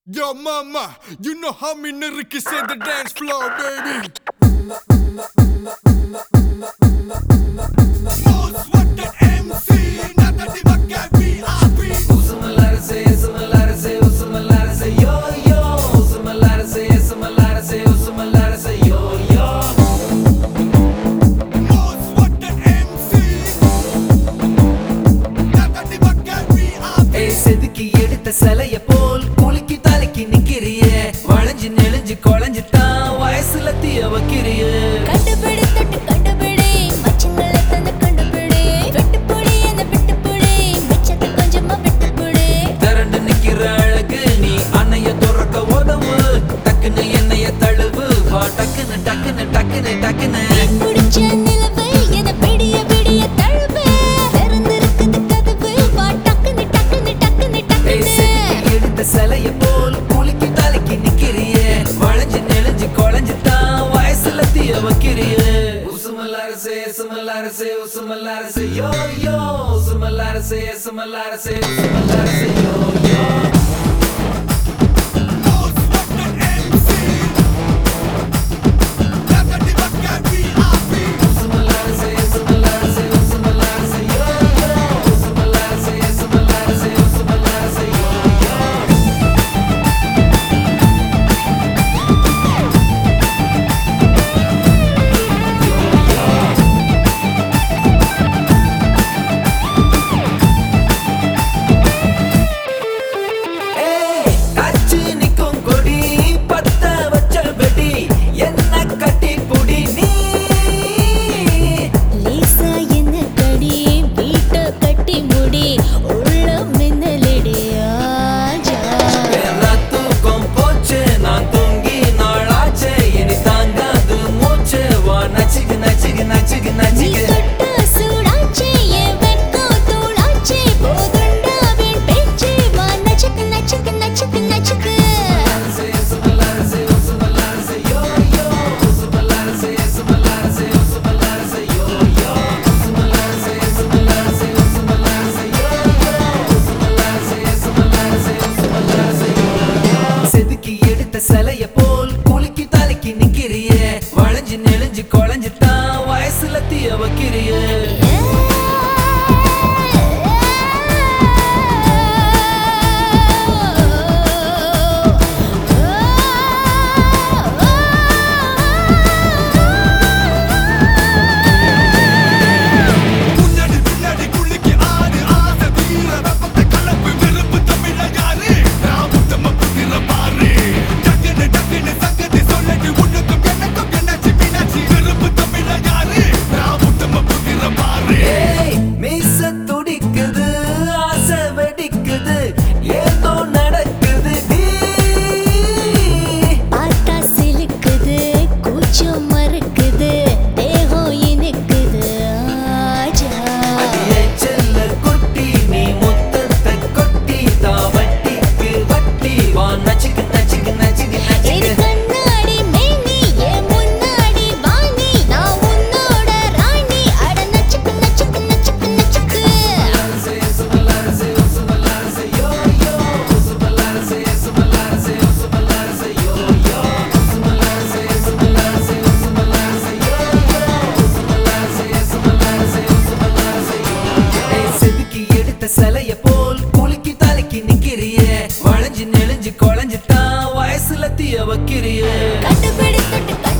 Yo, mama, you know how me niggas say the dance floor, baby. Most wanted MC, not the Dimaka VIP. Usumalara say, yo yo. Usumalara say, yo yo. Most wanted MC, not the Dimaka VIP. ஏய் செதுக்கி எடுத்த சிலைய போல் குலுக்கி தலைக்கு நிக்கிறியே, வளைஞ்சு நெளிஞ்சு குழஞ்சு தான் வயசுல தீய வைக்கிறியே. கண்டுபிடி தொட்டு கண்டுபிடி மச்சங்கள தந்து கண்டுபிடி வெட்டுப்புடி என்ன விட்டுப்புடி மிச்சத்தை கொஞ்சமா விட்டுப்புடி திரண்டு நிக்கிற அழகு நீ அன்னைய துறக்க உதவு, டக்குன்னு என்னைய தழுவு வா, டக்குன்னு டக்குன்னு டக்குன்னு டக்குன்னு பிடிச்ச நிலவை என விடிய விடிய தழுவு திறந்திருக்குது கதவு வா டக்குன்னு டக்குன்னு டக்குன்னு ஏய் டக்குன்னு செதுக்கி எடுத்த சிலைய போல் குலுக்கி தலைக்கு நிக்கிறியே, வளைஞ்சு நெளிஞ்சு குழஞ்சு தான் வயசுல தீய வைக்கிறியே. உசுமலார say, yo yo. Usumalara say, yo yo. Most wanted MC, not the Dimaka VIP. Usumalara say, yo yo. Usumalara say, yo yo. ஏய் காச்சு நிக்கும் கொடி பத்த வச்ச வெடி என்ன கட்டி புடி நீ. லேசா என்ன கடி வீட்ட கட்டி முடி உள்ள மின்னலடி ஆஜா வேற தூக்கம் போச்சு நான் தூங்கி நாளாச்சே, இனி தாங்காது மூச்சு வா நச்சுக்கு நச்சுக்கு நச்சுக்கு நீ நச்சுக்கு. தொட்ட சூடாச்சே என் வெட்கம் தூளாச்சே போதுண்டா வீண் பேச்சு வா நச்சுக்கு நச்சுக்கு நச்சுக்கு நச்சுக்கு Usumalara say, yo yo. Usumalara say, yo yo. Usumalara say, yo yo. Usumalara say, yo yo. செதுக்கி எடுத்த சிலைய போல் குலுக்கி தலைக்கு நிக்கிறியே, வளைஞ்சு நெளிஞ்சு குழஞ்சு தான் வயசுல தீய வைக்கிறியே. முன்னாடி பின்னாடி குளிக்கு ஆடு ஆசை வீர வெப்பத்தை கலப்பு வெறுப்பு தமிழ யாரு நான் முத்தம புத்திர பாரு டக்குன்னு டக்குன்னு சங்கதி சொல்லட்டு உனக்கும் எனக்கும் என்னாச்சு மீனாட்சி வெறுப்பு தமிழ யாரு நான் முத்தம புத்திர பாரு ஏய் மீச துடிக்குது ஆசை வெடிக்குது ஏதோ நடக்குது டி. பார்த்தா சிலுக்குது கூச்சம் மறுக்குது தேகம் இனிக்குது ஆஜா அடியே செல்ல குட்டி நீ முத்தத்தை கொட்டி தான் வட்டிக்கு வட்டி வா நச்சுக்கு நச்சுக்கு நச்சுக்கு இது நச்சுக்கு. கண்ணாடி மேனி என் முன்னாடி வாணி நான் உன்னோட ராணி அட நச்சுக்கு நச்சுக்கு நச்சுக்கு நச்சுக்கு Usumalara say, yo yo. Usumalara say, yo yo. Usumalara say, yo yo. Usumalara say, yo yo. ஏய் செதுக்கி எடுத்த சிலைய போல் குலுக்கி தலைக்கு நிக்கிறியே, வளைஞ்சு நெளிஞ்சு குழஞ்சு தான் வயசுல தீய வைக்கிறியே. கண்டுபிடி தொட்டு